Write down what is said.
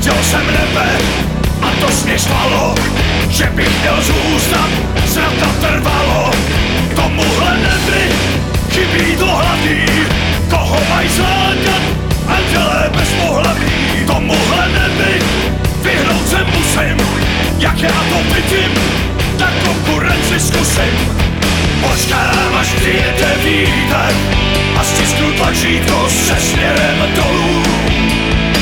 viděl jsem nebe a to mě štvalo, že bych měl zůstat, zrata trvalo. Tomuhle nebi chybí to hlavní, koho mají zlákat andělé bez pohlaví. Tomuhle nebi vyhnout se musím, jak já to vidím, tak konkurenci zkusím. Počkám, až přijede vítr a stisknu tlačítko se směrem dolů.